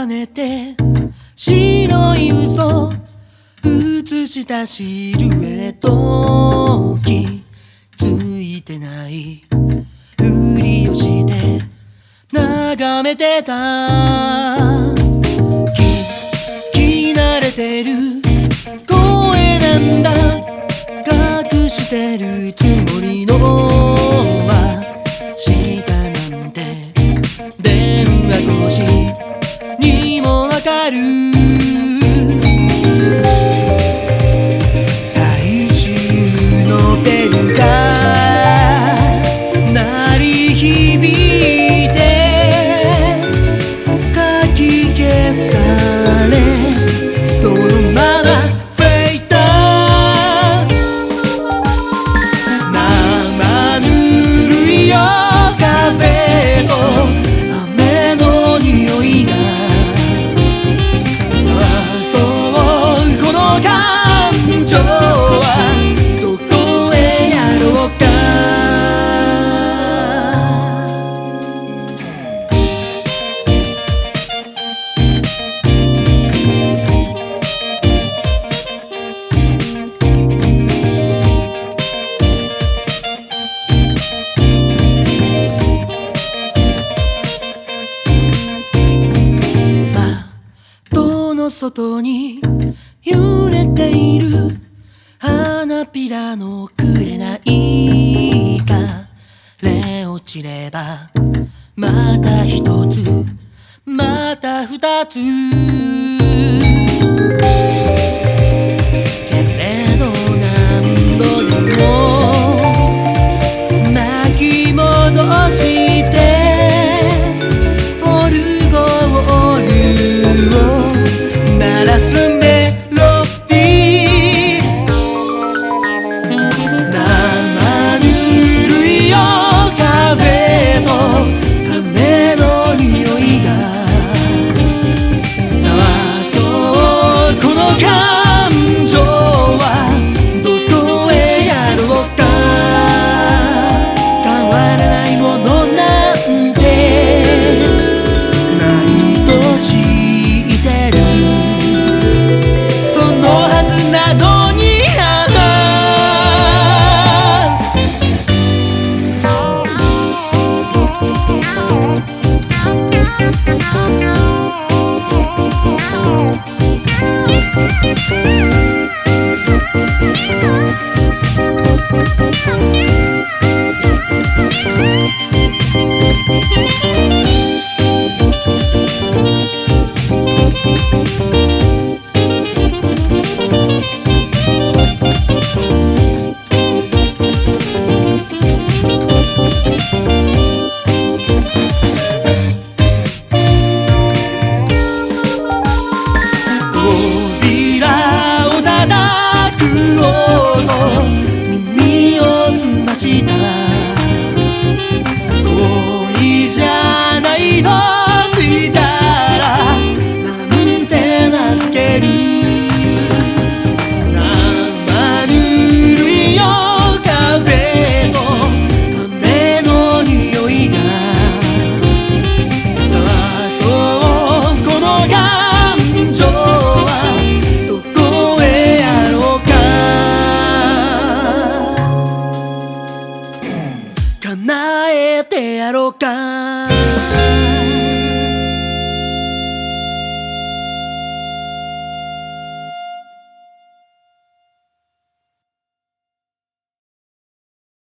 重ねて白い嘘映したシルエット気づいてないふりをして眺めてた聞き慣れてる声なんだ隠してるつもりのはしたなんて電話越しにもわかる最終のベルが鳴り響いてかき消されそのままフェイド生ぬるいよ風と雨の匂いがそうこの感情はどこへやろうか外に揺れている花びらの紅がれ落ちればまた一つまた二つけれど何度でも巻き戻してオルゴールを鳴らすメロディー生ぬるいよ風と雨の匂いがさそうこの感情はどこへやろうか変わらないものなんてないと知ってるなのに耳を澄ました恋じゃないとしたらなんて名付ける生ぬるいよ風と雨の匂いがさあそうこの感情はどこへやろうか叶えてやろうか